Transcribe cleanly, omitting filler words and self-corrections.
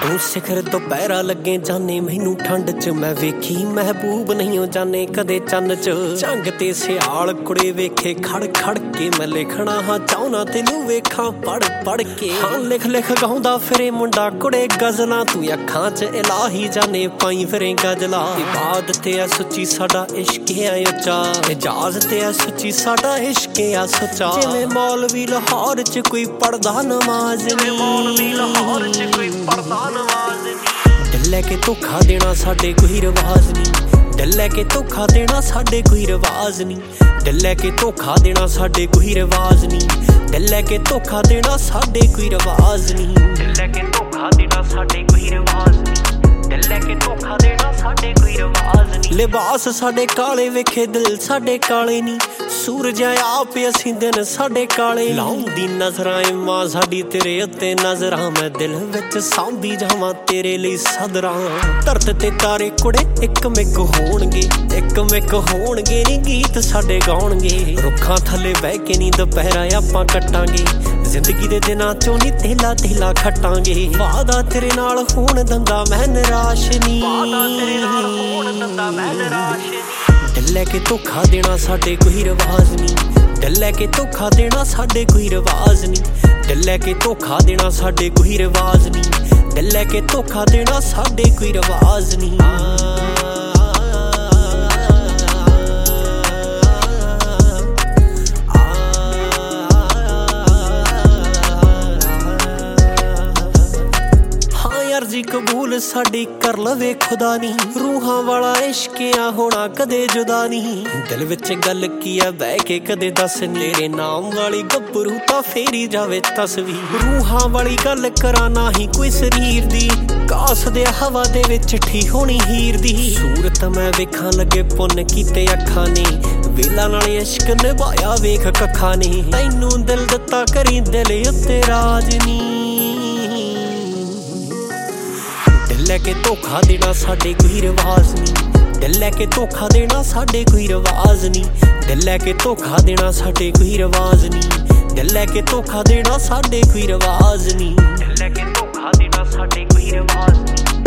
ਤੂੰ ਸਿਖਰ ਦੁਪਹਿਰਾ ਲੱਗੇ ਜਾਨੇ ਮੈਨੂੰ ਠੰਡ ਚ ਮੈਂ ਵੇਖੀ ਮਹਿਬੂਬ ਨਹੀਂ ਜਾਨੇ ਕਦੇ ਚੰਨ ਚ ਝੰਗ ਤੇ ਸਿਆਲ ਕੁੜੇ ਵੇਖੇ ਖੜ ਖੜ ਕੇ ਮੈਂ ਲਿਖਣਾ ਹਾਂ ਚਾਹੁੰਨਾ ਤੈਨੂੰ ਵੇਖਾਂ ਪੜ ਪੜ ਕੇ ਹਾਂ ਲਿਖ ਲਿਖ ਗਾਉਂਦਾ ਫਿਰੇ ਮੁੰਡਾ ਕੁੜੇ ਗਜ਼ਲਾਂ ਤੂੰ ਅੱਖਾਂ ਚ ਇਲਾਹੀ ਜਾਨੇ ਪਾਈ ਫਿਰੇ ਗਜ਼ਲਾਂ ਇਬਾਦਤ ਆ ਸੱਚੀ ਸਾਡਾ ਇਸ਼ਕ ਆ ਉੱਚਾ ਇਜਾਜ਼ਤ ਆ ਸੱਚੀ ਸਾਡਾ ਇਸ਼ਕ ਆ ਸੱਚਾ ਜਿਵੇਂ ਮੌਲਵੀ ਲਾਹੌਰ ਚ ਕੋਈ ਪੜਦਾ ਨਮਾਜ਼ ਨੀ ਮੌਲਵੀ ਲਾਹੌਰ ਚ ਕੋਈ ਪੜਦਾ ਨਮਾਜ਼ ਨੀ ਦਿਲ ਲੈ ਕੇ ਧੋਖਾ ਦੇਣਾ ਸਾਡੇ ਕੋਈ ਰਿਵਾਜ਼ ਨਹੀਂ ਦਿਲ ਲੈ ਕੇ ਧੋਖਾ ਦੇਣਾ ਸਾਡੇ ਕੋਈ ਰਿਵਾਜ਼ ਨਹੀਂ ਦਿਲ ਲੈ ਕੇ ਧੋਖਾ ਦੇਣਾ ਸਾਡੇ ਕੋਈ ਰਿਵਾਜ਼ ਨਹੀਂ ਦਿਲ ਲੈ ਕੇ ਧੋਖਾ ਦੇਣਾ ਸਾਡੇ ਕੋਈ ਰਿਵਾਜ਼ ਨਹੀਂ ਦਿਲ ਲੈ ਕੇ ਧੋਖਾ ਦੇਣਾ ਸਾਡੇ ਕੋਈ ਰਿਵਾਜ਼ ਨਹੀਂ ਦਿਲ ਲੈ ਕੇ ਧੋਖਾ ਦੇਣਾ ਸਾਡੇ ਕੋਈ ਰਿਵਾਜ਼ ਨਹੀਂ ਲਿਬਾਸ ਸਾਡੇ ਕਾਲੇ ਵੇਖੇ ਦਿਲ ਸਾਡੇ ਕਾਲੇ ਨਹੀਂ ਸੂਰਜ ਆਪ ਅਸੀਂ ਦਿਨ ਸਾਡੇ ਕਾਲੇ ਲਾਉਂਦੀ ਨਜ਼ਰਾਂ ਏ ਮਾਂ ਸਾਡੀ ਤੇਰੇ ਉੱਤੇ ਨਜ਼ਰਾਂ ਮੈਂ ਦਿਲ ਵਿੱਚ ਸਾਂਭੀ ਜਾਵਾਂ ਤੇਰੇ ਲਈ ਸਦਰਾਂ ਧਰਤ ਤੇ ਤਾਰੇ ਕੁੜੇ ਇੱਕ ਮਿਕ ਹੋਣਗੇ ਨੀ ਗੀਤ ਸਾਡੇ ਗਾਉਣਗੇ ਰੁੱਖਾਂ ਥੱਲੇ ਬਹਿ ਕੇ ਨੀ ਦੁਪਹਿਰਾ ਆਪਾਂ ਕੱਟਾਂਗੇ ਜ਼ਿੰਦਗੀ ਦੇ ਦਿਨਾਂ ਚੋਂ ਨੀ ਤੇਲਾ ਤੇਲਾ ਖੱਟਾਂਗੇ ਵਾਦਾ ਤੇਰੇ ਨਾਲ ਹੋਣ ਦੰਦਾ ਮੈਂ ਨਿਰਾਸ਼ ਨੀ ਵਾਦਾ ਤੇਰੇ ਨਾਲ ਹੋਣ ਦੰਦਾ ਮੈਂ ਨਿਰਾਸ਼ ਨੀ ਦਿਲ ਲੈ ਕੇ ਧੋਖਾ ਦੇਣਾ ਸਾਡੇ ਕੋਈ ਰਿਵਾਜ਼ ਨਹੀਂ ਦਿਲ ਲੈ ਕੇ ਧੋਖਾ ਦੇਣਾ ਸਾਡੇ ਕੋਈ ਰਿਵਾਜ਼ ਨਹੀਂ ਦਿਲ ਲੈ ਕੇ ਧੋਖਾ ਦੇਣਾ ਸਾਡੇ ਕੋਈ ਰਿਵਾਜ਼ ਨਹੀਂ ਦਿਲ ਲੈ ਕੇ ਧੋਖਾ ਦੇਣਾ ਸਾਡੇ ਕੋਈ ਰਿਵਾਜ਼ ਨਹੀਂ ਅਰਜ਼ੀ ਕਬੂਲ ਸਾਡੀ ਕਰ ਲਵੇ ਖੁਦਾ ਨੀ ਰੂਹਾਂ ਵਾਲਾ ਇਸ਼ਕ ਆ ਹੋਣਾ ਕਦੇ ਜੁਦਾ ਨਹੀਂ ਦਿਲ ਵਿੱਚ ਗੱਲ ਕੀ ਆ ਬਹਿ ਕੇ ਕਦੇ ਦੱਸ ਤੇਰੇ ਨਾਮ ਵਾਲੀ ਗੱਭਰੂ ਤਾਂ ਫੇਰੀ ਜਾਵੇ ਤਸਵੀਰ ਰੂਹਾਂ ਵਾਲੀ ਗੱਲ ਕਰਾਂ ਨਾ ਹੀ ਕੋਈ ਸਰੀਰ ਦੀ ਕਾਸ ਦੇ ਹਵਾ ਦੇ ਵਿੱਚ ਠੀ ਹੋਣੀ ਹੀਰ ਦੀ ਸੂਰਤ ਮੈਂ ਵੇਖਾਂ ਲੱਗੇ ਪੁੰਨ ਕੀਤੇ ਅੱਖਾਂ ਨੇ ਵੇਲਾ ਨਾਲ ਇਸ਼ਕ ਨਿਭਾਇਆ ਵੇਖ ਕੱਖਾਂ ਨੇ ਤੈਨੂੰ ਦਿਲ ਦਿੱਤਾ ਕਰੀ ਦਿਲ ਉੱਤੇ ਰਾਜ ਨੀ ਦਿਲ ਲੈ ਕੇ ਧੋਖਾ ਦੇਣਾ ਸਾਡੇ ਕੋਈ ਰਿਵਾਜ਼ ਨਹੀਂ ਦਿਲ ਲੈ ਕੇ ਧੋਖਾ ਦੇਣਾ ਸਾਡੇ ਕੋਈ ਰਿਵਾਜ਼ ਨਹੀਂ ਦਿਲ ਲੈ ਕੇ ਧੋਖਾ ਦੇਣਾ ਸਾਡੇ ਕੋਈ ਰਿਵਾਜ਼ ਨਹੀਂ ਦਿਲ ਲੈ ਕੇ ਧੋਖਾ ਦੇਣਾ ਸਾਡੇ ਕੋਈ ਰਿਵਾਜ਼ ਨਹੀਂ ਦਿਲ ਲੈ ਕੇ ਧੋਖਾ ਦੇਣਾ ਸਾਡੇ ਕੋਈ ਰਿਵਾਜ਼ ਨਹੀਂ